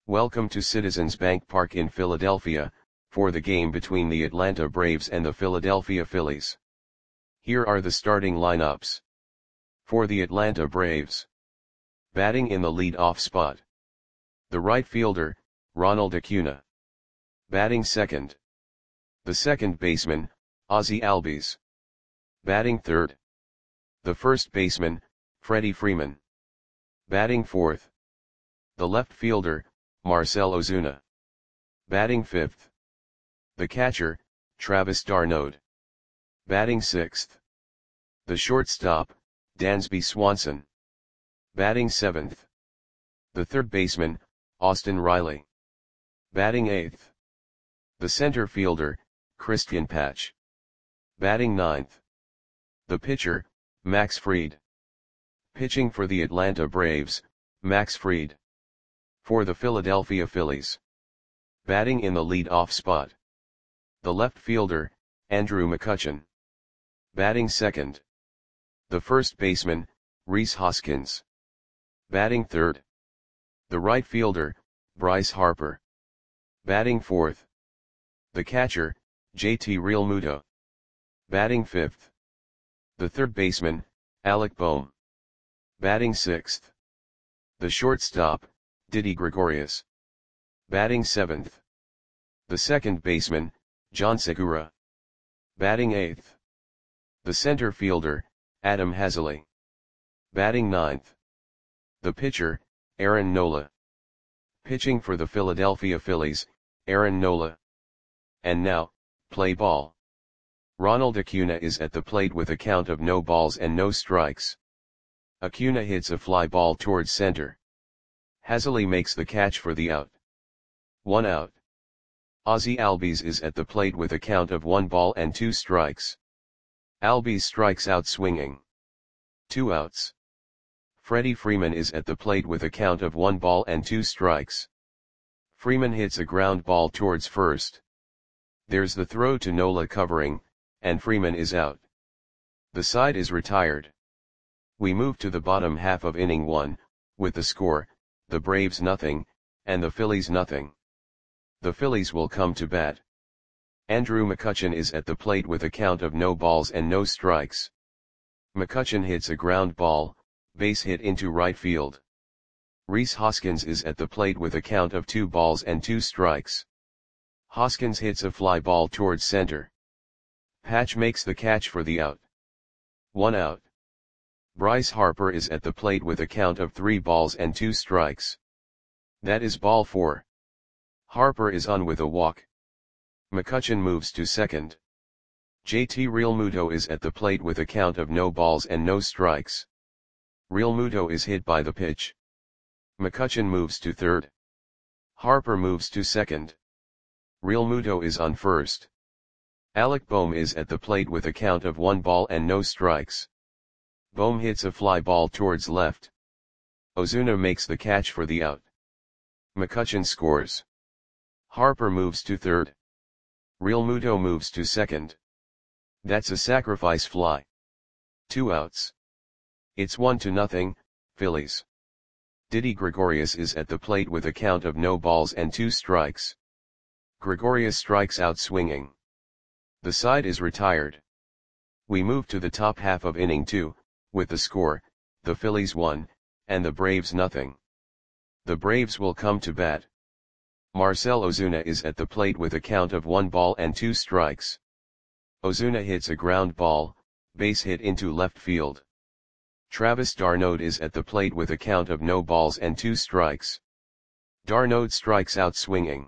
Welcome to Citizens Bank Park in Philadelphia, for the game between the Atlanta Braves and the Philadelphia Phillies. Here are the starting lineups. For the Atlanta Braves. Batting in the lead-off spot. The right fielder, Ronald Acuna. Batting second. The second baseman, Ozzie Albies. Batting third. The first baseman, Freddie Freeman. Batting fourth. The left fielder, Marcell Ozuna. Batting fifth. The catcher, Travis d'Arnaud. Batting sixth. The shortstop, Dansby Swanson. Batting seventh. The third baseman, Austin Riley. Batting eighth. The center fielder, Christian Patch. Batting ninth. The pitcher, Max Fried. Pitching for the Atlanta Braves, Max Fried. For the Philadelphia Phillies. Batting in the lead-off spot. The left fielder, Andrew McCutchen. Batting second. The first baseman, Rhys Hoskins. Batting third. The right fielder, Bryce Harper. Batting fourth. The catcher, JT Realmuto. Batting fifth. The third baseman, Alec Bohm. Batting sixth. The shortstop, Didi Gregorius. Batting seventh. The second baseman, John Segura. Batting eighth. The center fielder, Adam Haseley. Batting ninth. The pitcher, Aaron Nola. Pitching for the Philadelphia Phillies, Aaron Nola. And now, play ball. Ronald Acuna is at the plate with a count of no balls and no strikes. Acuna hits a fly ball towards center. Haseley makes the catch for the out. 1 out. Ozzie Albies is at the plate with a count of 1 ball and 2 strikes. Albies strikes out swinging. 2 outs. Freddie Freeman is at the plate with a count of 1 ball and 2 strikes. Freeman hits a ground ball towards first. There's the throw to Nola covering, and Freeman is out. The side is retired. We move to the bottom half of inning 1, with the score, the Braves nothing, and the Phillies nothing. The Phillies will come to bat. Andrew McCutchen is at the plate with a count of no balls and no strikes. McCutchen hits a ground ball, base hit into right field. Rhys Hoskins is at the plate with a count of 2 balls and 2 strikes. Hoskins hits a fly ball towards center. Patch makes the catch for the out. 1 out. Bryce Harper is at the plate with a count of 3 balls and 2 strikes. That is ball 4. Harper is on with a walk. McCutchen moves to second. JT Realmuto is at the plate with a count of no balls and no strikes. Realmuto is hit by the pitch. McCutchen moves to third. Harper moves to second. Realmuto is on first. Alec Bohm is at the plate with a count of 1 ball and no strikes. Bohm hits a fly ball towards left. Ozuna makes the catch for the out. McCutchen scores. Harper moves to third. Realmuto moves to second. That's a sacrifice fly. 2 outs. It's 1-0, Phillies. Didi Gregorius is at the plate with a count of no balls and 2 strikes. Gregorius strikes out swinging. The side is retired. We move to the top half of inning 2, with the score, the Phillies 1, and the Braves nothing. The Braves will come to bat. Marcell Ozuna is at the plate with a count of 1 ball and 2 strikes. Ozuna hits a ground ball, base hit into left field. Travis d'Arnaud is at the plate with a count of no balls and 2 strikes. d'Arnaud strikes out swinging.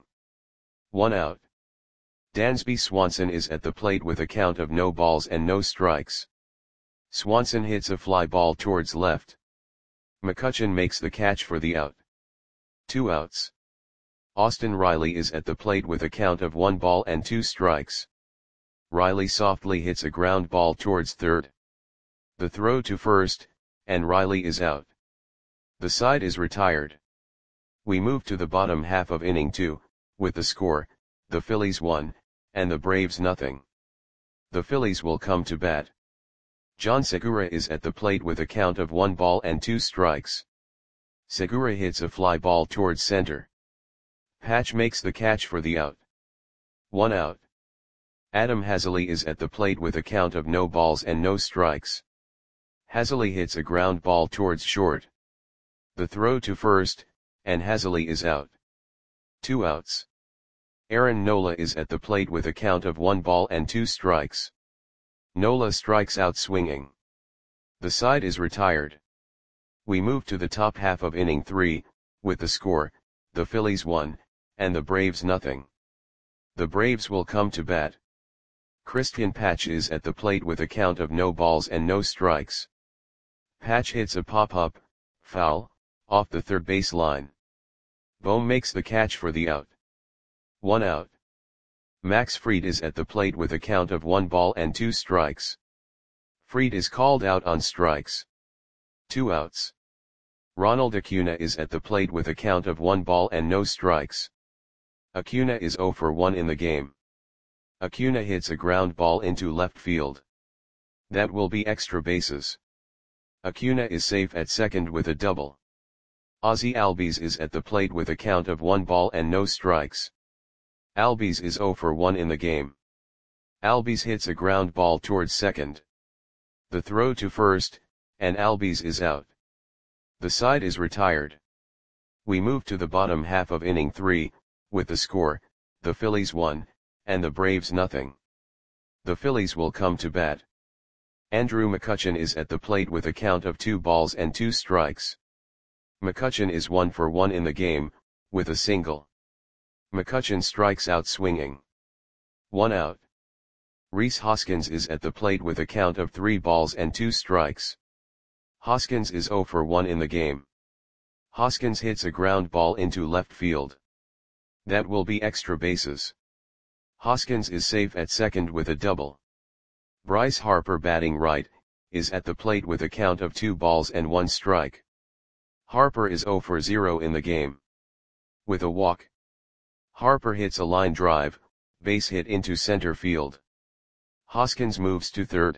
1 out. Dansby Swanson is at the plate with a count of no balls and no strikes. Swanson hits a fly ball towards left. McCutchen makes the catch for the out. 2 outs. Austin Riley is at the plate with a count of 1 ball and 2 strikes. Riley softly hits a ground ball towards third. The throw to first, and Riley is out. The side is retired. We move to the bottom half of inning 2, with the score, the Phillies 1, and the Braves nothing. The Phillies will come to bat. John Segura is at the plate with a count of 1 ball and 2 strikes. Segura hits a fly ball towards center. Patch makes the catch for the out. 1 out. Adam Hazley is at the plate with a count of no balls and no strikes. Hazley hits a ground ball towards short. The throw to first, and Hazley is out. 2 outs. Aaron Nola is at the plate with a count of 1 ball and 2 strikes. Nola strikes out swinging. The side is retired. We move to the top half of inning 3, with the score, the Phillies 1, and the Braves nothing. The Braves will come to bat. Christian Patch is at the plate with a count of no balls and no strikes. Patch hits a pop-up, foul, off the third base line. Bohm makes the catch for the out. 1 out. Max Fried is at the plate with a count of 1 ball and 2 strikes. Fried is called out on strikes. 2 outs. Ronald Acuna is at the plate with a count of 1 ball and no strikes. Acuna is 0 for 1 in the game. Acuna hits a ground ball into left field. That will be extra bases. Acuna is safe at second with a double. Ozzie Albies is at the plate with a count of 1 ball and no strikes. Albies is 0 for 1 in the game. Albies hits a ground ball towards second. The throw to first, and Albies is out. The side is retired. We move to the bottom half of inning 3, with the score, the Phillies 1, and the Braves nothing. The Phillies will come to bat. Andrew McCutchen is at the plate with a count of 2 balls and 2 strikes. McCutchen is 1 for 1 in the game, with a single. McCutchen strikes out swinging. 1 out. Rhys Hoskins is at the plate with a count of 3 balls and 2 strikes. Hoskins is 0 for 1 in the game. Hoskins hits a ground ball into left field. That will be extra bases. Hoskins is safe at second with a double. Bryce Harper batting right, is at the plate with a count of 2 balls and 1 strike. Harper is 0 for 0 in the game. With a walk. Harper hits a line drive, base hit into center field. Hoskins moves to third.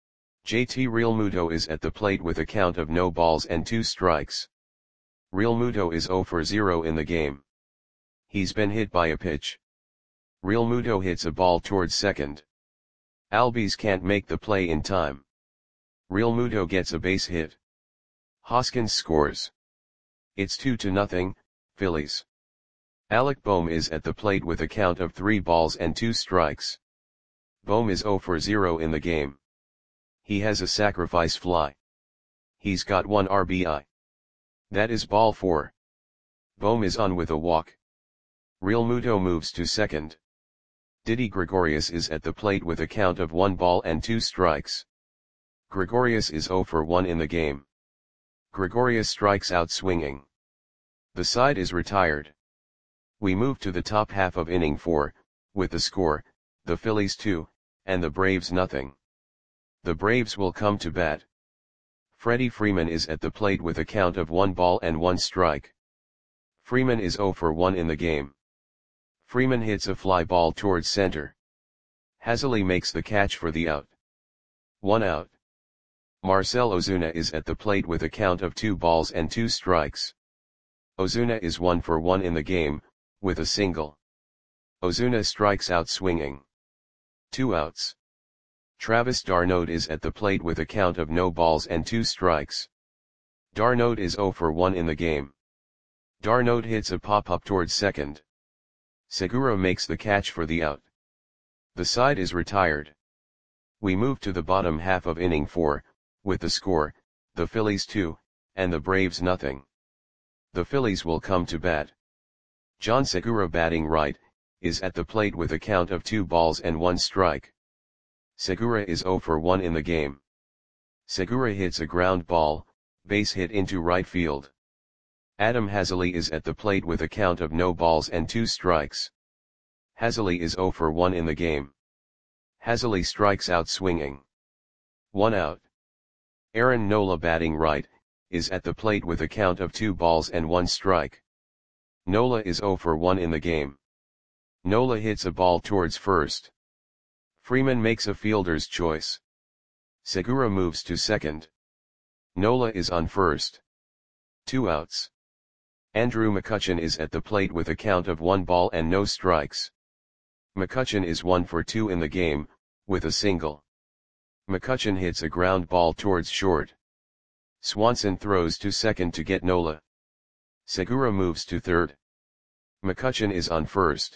JT Realmuto is at the plate with a count of no balls and 2 strikes. Realmuto is 0 for 0 in the game. He's been hit by a pitch. Realmuto hits a ball towards second. Albies can't make the play in time. Realmuto gets a base hit. Hoskins scores. It's 2-0, Phillies. Alec Bohm is at the plate with a count of 3 balls and 2 strikes. Bohm is 0 for 0 in the game. He has a sacrifice fly. He's got 1 RBI. That is ball 4. Bohm is on with a walk. Realmuto moves to second. Didi Gregorius is at the plate with a count of 1 ball and 2 strikes. Gregorius is 0 for 1 in the game. Gregorius strikes out swinging. The side is retired. We move to the top half of inning 4, with the score, the Phillies 2, and the Braves nothing. The Braves will come to bat. Freddie Freeman is at the plate with a count of 1 ball and 1 strike. Freeman is 0 for 1 in the game. Freeman hits a fly ball towards center. Hazley makes the catch for the out. 1 out. Marcell Ozuna is at the plate with a count of 2 balls and 2 strikes. Ozuna is 1 for 1 in the game, with a single. Ozuna strikes out swinging. 2 outs. Travis d'Arnaud is at the plate with a count of no balls and 2 strikes. d'Arnaud is 0 for 1 in the game. d'Arnaud hits a pop-up towards second. Segura makes the catch for the out. The side is retired. We move to the bottom half of inning 4, with the score, the Phillies 2, and the Braves nothing. The Phillies will come to bat. John Segura batting right, is at the plate with a count of 2 balls and 1 strike. Segura is 0 for 1 in the game. Segura hits a ground ball, base hit into right field. Adam Hazley is at the plate with a count of no balls and 2 strikes. Hazley is 0 for 1 in the game. Hazley strikes out swinging. 1 out. Aaron Nola batting right, is at the plate with a count of 2 balls and 1 strike. Nola is 0 for 1 in the game. Nola hits a ball towards first. Freeman makes a fielder's choice. Segura moves to second. Nola is on first. 2 outs. Andrew McCutchen is at the plate with a count of 1 ball and no strikes. McCutchen is 1 for 2 in the game, with a single. McCutchen hits a ground ball towards short. Swanson throws to second to get Nola. Segura moves to third. McCutchen is on first.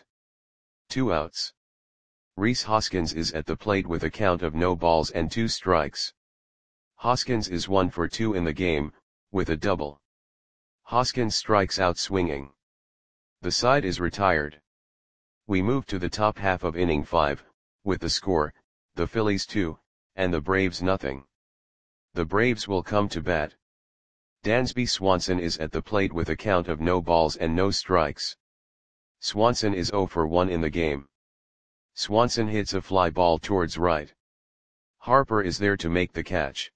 2 outs. Rhys Hoskins is at the plate with a count of no balls and 2 strikes. Hoskins is 1 for 2 in the game, with a double. Hoskins strikes out swinging. The side is retired. We move to the top half of inning 5, with the score, the Phillies 2, and the Braves nothing. The Braves will come to bat. Dansby Swanson is at the plate with a count of no balls and no strikes. Swanson is 0 for 1 in the game. Swanson hits a fly ball towards right. Harper is there to make the catch.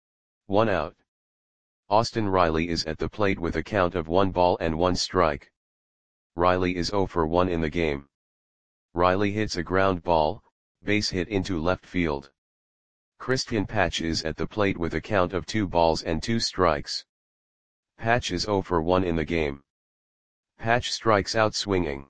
1 out. Austin Riley is at the plate with a count of 1 ball and 1 strike. Riley is 0 for 1 in the game. Riley hits a ground ball, base hit into left field. Christian Patch is at the plate with a count of 2 balls and 2 strikes. Patch is 0 for 1 in the game. Patch strikes out swinging.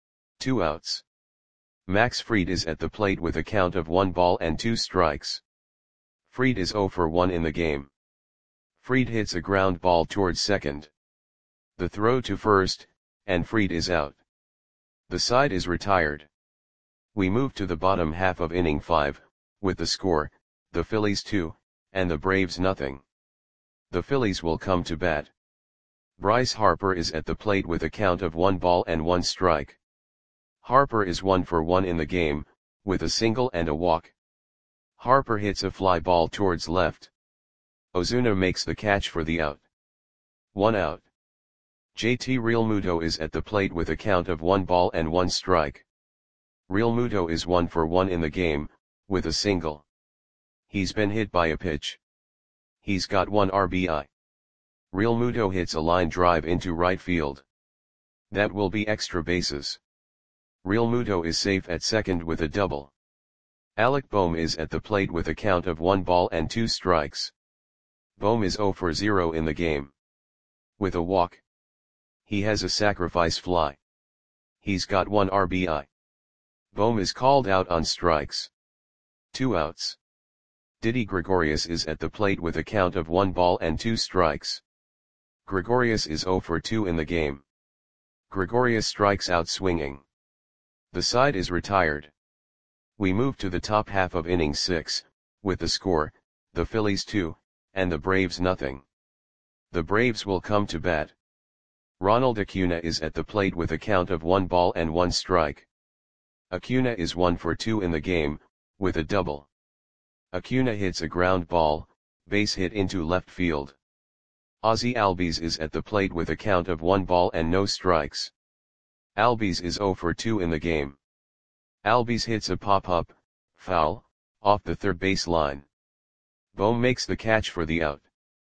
2 outs. Max Fried is at the plate with a count of 1 ball and 2 strikes. Fried is 0 for 1 in the game. Fried hits a ground ball towards second. The throw to first, and Fried is out. The side is retired. We move to the bottom half of inning 5, with the score, the Phillies 2, and the Braves nothing. The Phillies will come to bat. Bryce Harper is at the plate with a count of 1 ball and 1 strike. Harper is 1 for 1 in the game, with a single and a walk. Harper hits a fly ball towards left. Ozuna makes the catch for the out. 1 out. JT Realmuto is at the plate with a count of 1 ball and 1 strike. Realmuto is 1 for 1 in the game, with a single. He's been hit by a pitch. He's got 1 RBI. Realmuto hits a line drive into right field. That will be extra bases. Realmuto is safe at second with a double. Alec Bohm is at the plate with a count of 1 ball and 2 strikes. Bohm is 0 for 0 in the game. With a walk. He has a sacrifice fly. He's got 1 RBI. Bohm is called out on strikes. 2 outs. Didi Gregorius is at the plate with a count of 1 ball and 2 strikes. Gregorius is 0 for 2 in the game. Gregorius strikes out swinging. The side is retired. We move to the top half of inning 6, with the score, the Phillies 2, and the Braves nothing. The Braves will come to bat. Ronald Acuna is at the plate with a count of 1 ball and 1 strike. Acuna is 1 for 2 in the game, with a double. Acuna hits a ground ball, base hit into left field. Ozzie Albies is at the plate with a count of 1 ball and no strikes. Albies is 0 for 2 in the game. Albies hits a pop-up, foul, off the third base line. Bohm makes the catch for the out.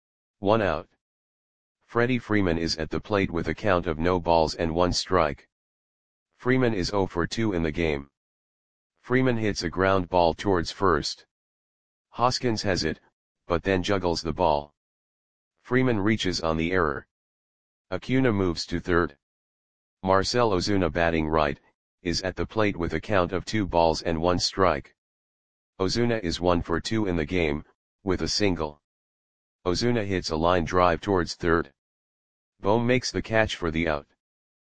1 out. Freddie Freeman is at the plate with a count of no balls and 1 strike. Freeman is 0 for 2 in the game. Freeman hits a ground ball towards first. Hoskins has it, but then juggles the ball. Freeman reaches on the error. Acuna moves to third. Marcell Ozuna, batting right, is at the plate with a count of 2 balls and 1 strike. Ozuna is 1 for 2 in the game, with a single. Ozuna hits a line drive towards third. Bohm makes the catch for the out.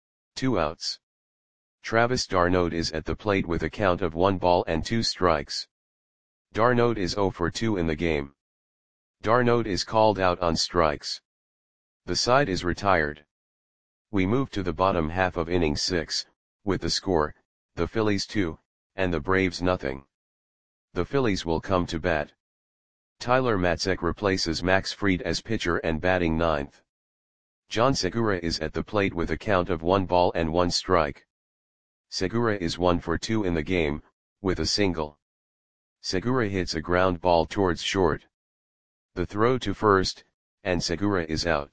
2 outs. Travis d'Arnaud is at the plate with a count of 1 ball and 2 strikes. d'Arnaud is 0 for 2 in the game. d'Arnaud is called out on strikes. The side is retired. We move to the bottom half of inning 6, with the score, the Phillies 2, and the Braves nothing. The Phillies will come to bat. Tyler Matzek replaces Max Fried as pitcher and batting ninth. John Segura is at the plate with a count of 1 ball and 1 strike. Segura is 1 for 2 in the game, with a single. Segura hits a ground ball towards short. The throw to first, and Segura is out.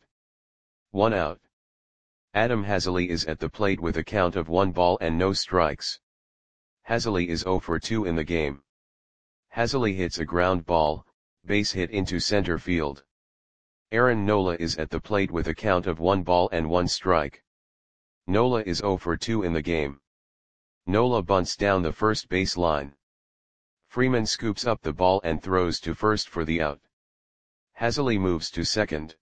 1 out. Adam Haseley is at the plate with a count of 1 ball and no strikes. Haseley is 0 for 2 in the game. Haseley hits a ground ball, base hit into center field. Aaron Nola is at the plate with a count of 1 ball and 1 strike. Nola is 0 for 2 in the game. Nola bunts down the first base line. Freeman scoops up the ball and throws to first for the out. Haseley moves to second.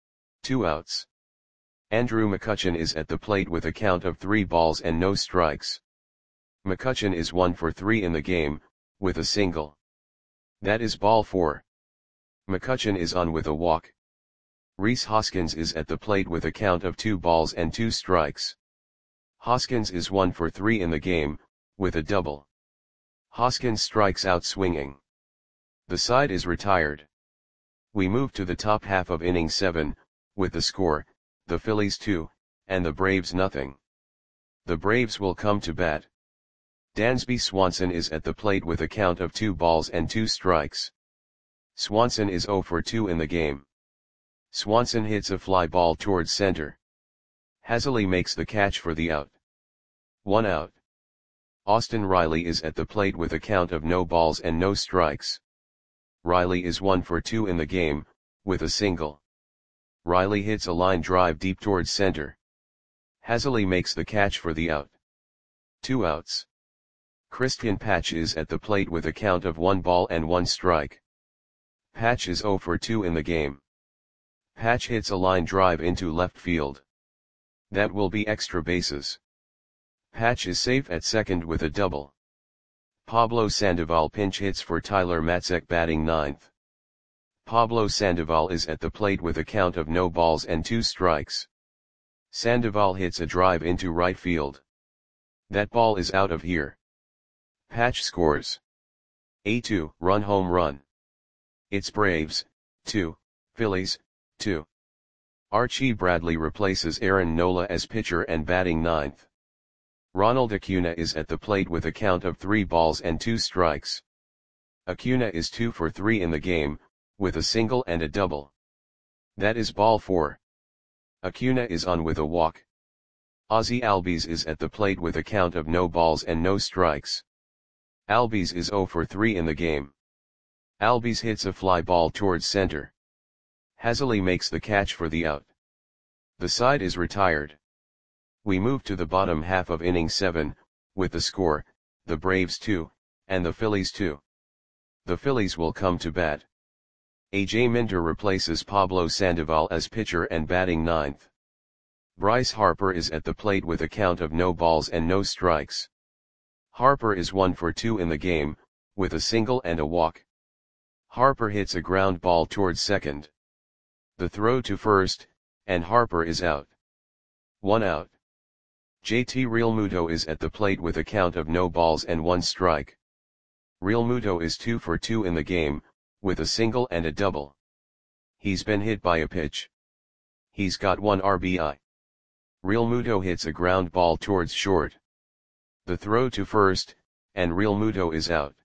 2 outs. Andrew McCutchen is at the plate with a count of 3 balls and no strikes. McCutchen is 1 for 3 in the game, with a single. That is ball 4. McCutchen is on with a walk. Rhys Hoskins is at the plate with a count of 2 balls and 2 strikes. Hoskins is 1 for 3 in the game, with a double. Hoskins strikes out swinging. The side is retired. We move to the top half of inning 7, with the score, the Phillies 2, and the Braves nothing. The Braves will come to bat. Dansby Swanson is at the plate with a count of 2 balls and 2 strikes. Swanson is 0 for 2 in the game. Swanson hits a fly ball towards center. Haseley makes the catch for the out. 1 out. Austin Riley is at the plate with a count of no balls and no strikes. Riley is 1 for 2 in the game, with a single. Riley hits a line drive deep towards center. Haseley makes the catch for the out. 2 outs. Christian Patch is at the plate with a count of 1 ball and 1 strike. Patch is 0 for 2 in the game. Patch hits a line drive into left field. That will be extra bases. Patch is safe at second with a double. Pablo Sandoval pinch hits for Tyler Matzek batting 9th. Pablo Sandoval is at the plate with a count of no balls and 2 strikes. Sandoval hits a drive into right field. That ball is out of here. Patch scores a 2-run home run. It's Braves 2, Phillies 2. Archie Bradley replaces Aaron Nola as pitcher and batting 9th. Ronald Acuna is at the plate with a count of 3 balls and 2 strikes. Acuna is 2 for 3 in the game, with a single and a double. That is ball 4. Acuna is on with a walk. Ozzie Albies is at the plate with a count of no balls and no strikes. Albies is 0 for 3 in the game. Albies hits a fly ball towards center. Haseley makes the catch for the out. The side is retired. We move to the bottom half of inning 7, with the score, the Braves 2, and the Phillies 2. The Phillies will come to bat. A.J. Minter replaces Pablo Sandoval as pitcher and batting 9th. Bryce Harper is at the plate with a count of no balls and no strikes. Harper is 1 for 2 in the game, with a single and a walk. Harper hits a ground ball towards second. The throw to first, and Harper is out. 1 out. JT Realmuto is at the plate with a count of no balls and 1 strike. Realmuto is 2 for 2 in the game, with a single and a double. He's been hit by a pitch. He's got 1 RBI. Realmuto hits a ground ball towards short. The throw to first, and Realmuto is out.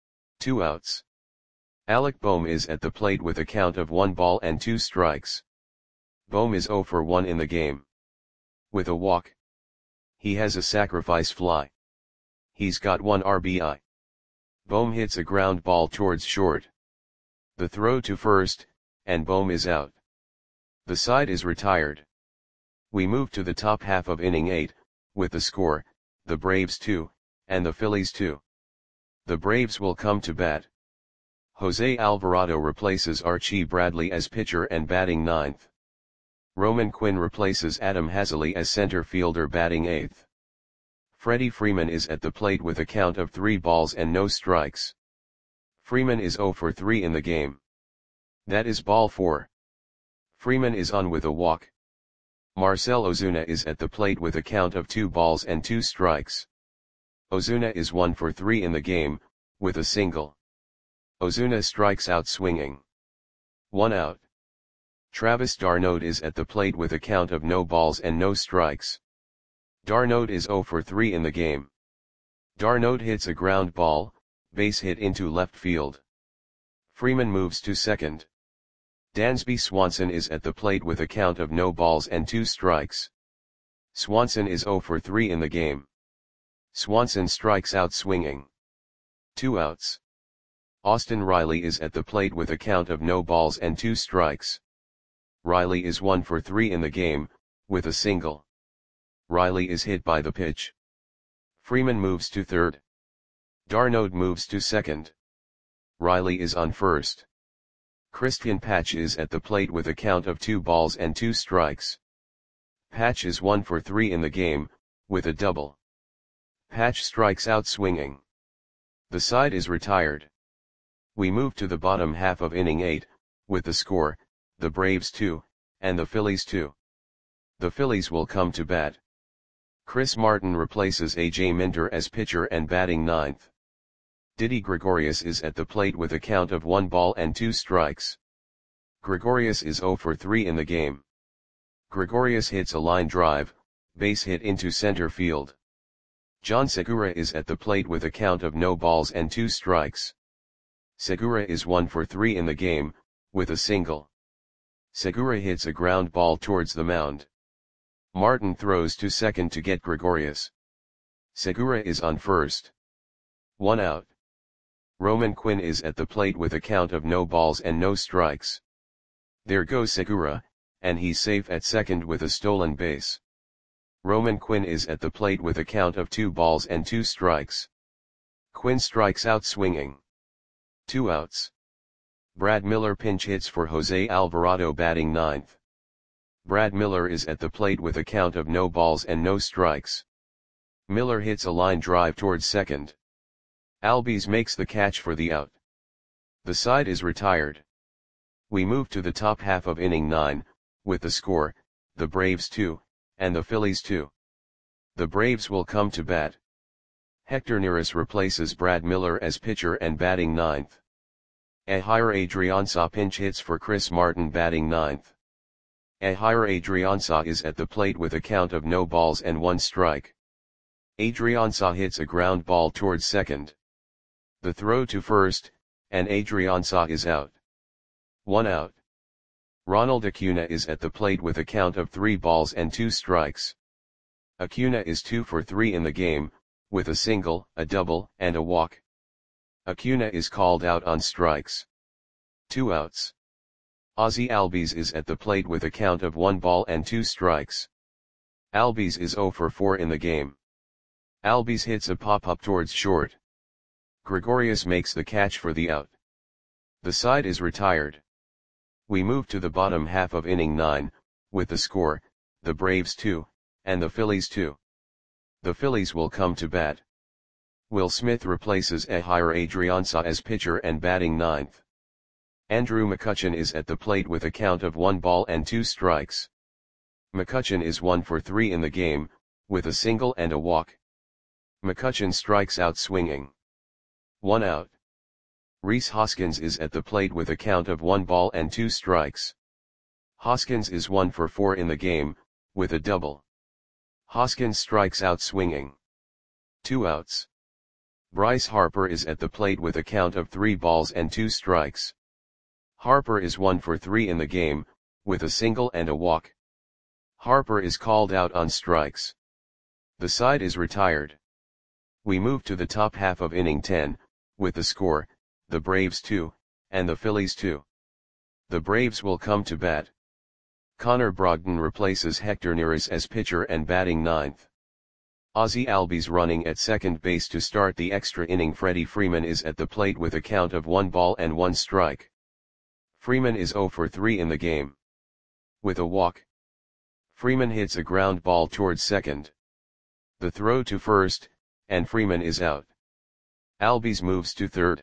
2 outs. Alec Bohm is at the plate with a count of 1 ball and 2 strikes. Bohm is 0 for 1 in the game. With a walk. He has a sacrifice fly. He's got 1 RBI. Bohm hits a ground ball towards short. The throw to first, and Bohm is out. The side is retired. We move to the top half of inning 8, with the score, the Braves 2, and the Phillies 2. The Braves will come to bat. Jose Alvarado replaces Archie Bradley as pitcher and batting 9th. Roman Quinn replaces Adam Haseley as center fielder batting 8th. Freddie Freeman is at the plate with a count of 3 balls and no strikes. Freeman is 0 for 3 in the game. That is ball 4. Freeman is on with a walk. Marcell Ozuna is at the plate with a count of 2 balls and 2 strikes. Ozuna is 1 for 3 in the game, with a single. Ozuna strikes out swinging. 1 out. Travis d'Arnaud is at the plate with a count of no balls and no strikes. D'Arnaud is 0 for 3 in the game. D'Arnaud hits a ground ball, base hit into left field. Freeman moves to second. Dansby Swanson is at the plate with a count of no balls and 2 strikes. Swanson is 0 for 3 in the game. Swanson strikes out swinging. 2 outs. Austin Riley is at the plate with a count of no balls and 2 strikes. Riley is 1 for 3 in the game, with a single. Riley is hit by the pitch. Freeman moves to third. Darnold moves to second. Riley is on first. Christian Patch is at the plate with a count of 2 balls and 2 strikes. Patch is 1 for 3 in the game, with a double. Patch strikes out swinging. The side is retired. We move to the bottom half of inning 8, with the score, the Braves 2, and the Phillies 2. The Phillies will come to bat. Chris Martin replaces A.J. Minter as pitcher and batting ninth. Didi Gregorius is at the plate with a count of 1 ball and 2 strikes. Gregorius is 0 for 3 in the game. Gregorius hits a line drive, base hit into center field. John Segura is at the plate with a count of no balls and 2 strikes. Segura is 1 for 3 in the game, with a single. Segura hits a ground ball towards the mound. Martin throws to second to get Gregorius. Segura is on first. 1 out. Roman Quinn is at the plate with a count of no balls and no strikes. There goes Segura, and he's safe at second with a stolen base. Roman Quinn is at the plate with a count of 2 balls and 2 strikes. Quinn strikes out swinging. 2 outs. Brad Miller pinch hits for Jose Alvarado batting ninth. Brad Miller is at the plate with a count of no balls and no strikes. Miller hits a line drive towards second. Albies makes the catch for the out. The side is retired. We move to the top half of inning 9, with the score, the Braves 2, and the Phillies 2. The Braves will come to bat. Hector Neris replaces Brad Miller as pitcher and batting ninth. Ehire Adrianza pinch hits for Chris Martin batting ninth. Ehire Adrianza is at the plate with a count of no balls and 1 strike. Adrianza hits a ground ball towards second. The throw to first, and Adrianza is out. 1 out. Ronald Acuna is at the plate with a count of 3 balls and 2 strikes. Acuna is 2 for 3 in the game, with a single, a double, and a walk. Acuna is called out on strikes. 2 outs. Ozzie Albies is at the plate with a count of 1 ball and 2 strikes. Albies is 0 for 4 in the game. Albies hits a pop-up towards short. Gregorius makes the catch for the out. The side is retired. We move to the bottom half of inning 9, with the score, the Braves 2, and the Phillies 2. The Phillies will come to bat. Will Smith replaces Ehire Adrianza as pitcher and batting ninth. Andrew McCutchen is at the plate with a count of 1 ball and 2 strikes. McCutchen is 1 for 3 in the game, with a single and a walk. McCutchen strikes out swinging. 1 out. Rhys Hoskins is at the plate with a count of 1 ball and 2 strikes. Hoskins is 1 for 4 in the game, with a double. Hoskins strikes out swinging. 2 outs. Bryce Harper is at the plate with a count of 3 balls and 2 strikes. Harper is 1 for 3 in the game, with a single and a walk. Harper is called out on strikes. The side is retired. We move to the top half of inning 10, with the score, the Braves 2, and the Phillies 2. The Braves will come to bat. Connor Brogdon replaces Hector Neris as pitcher and batting ninth. Ozzie Albies running at second base to start the extra inning. Freddie Freeman is at the plate with a count of 1 ball and 1 strike. Freeman is 0 for 3 in the game. With a walk. Freeman hits a ground ball towards second. The throw to first, and Freeman is out. Albies moves to third.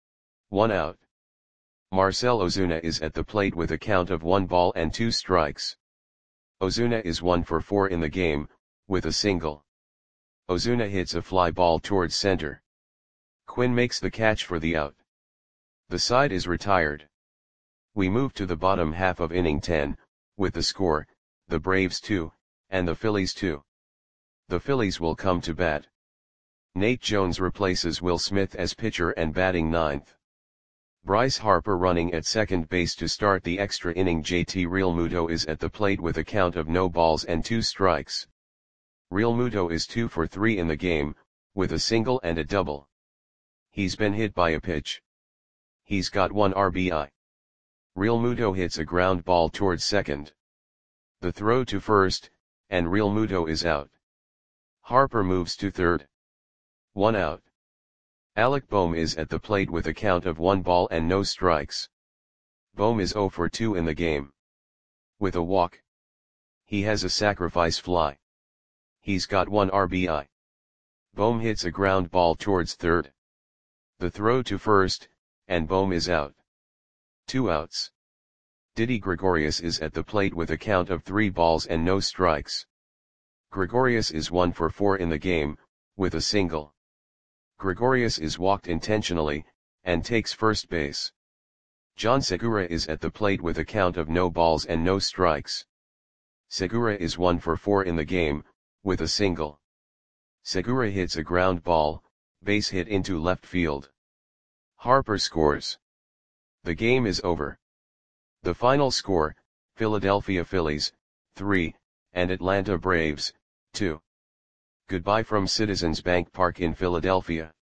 1 out. Marcell Ozuna is at the plate with a count of 1 ball and 2 strikes. Ozuna is 1 for 4 in the game, with a single. Ozuna hits a fly ball towards center. Quinn makes the catch for the out. The side is retired. We move to the bottom half of inning 10, with the score, the Braves 2, and the Phillies 2. The Phillies will come to bat. Nate Jones replaces Will Smith as pitcher and batting ninth. Bryce Harper running at second base to start the extra inning. JT Realmuto is at the plate with a count of no balls and 2 strikes. Realmuto is 2 for 3 in the game, with a single and a double. He's been hit by a pitch. He's got 1 RBI. Realmuto hits a ground ball towards second. The throw to first, and Realmuto is out. Harper moves to third. 1 out. Alec Bohm is at the plate with a count of 1 ball and no strikes. Bohm is 0 for 2 in the game. With a walk. He has a sacrifice fly. He's got 1 RBI. Bohm hits a ground ball towards third. The throw to first, and Bohm is out. 2 outs. Didi Gregorius is at the plate with a count of 3 balls and no strikes. Gregorius is 1 for 4 in the game, with a single. Gregorius is walked intentionally, and takes first base. John Segura is at the plate with a count of no balls and no strikes. Segura is 1 for 4 in the game, with a single. Segura hits a ground ball, base hit into left field. Harper scores. The game is over. The final score, Philadelphia Phillies, 3, and Atlanta Braves, 2. Goodbye from Citizens Bank Park in Philadelphia.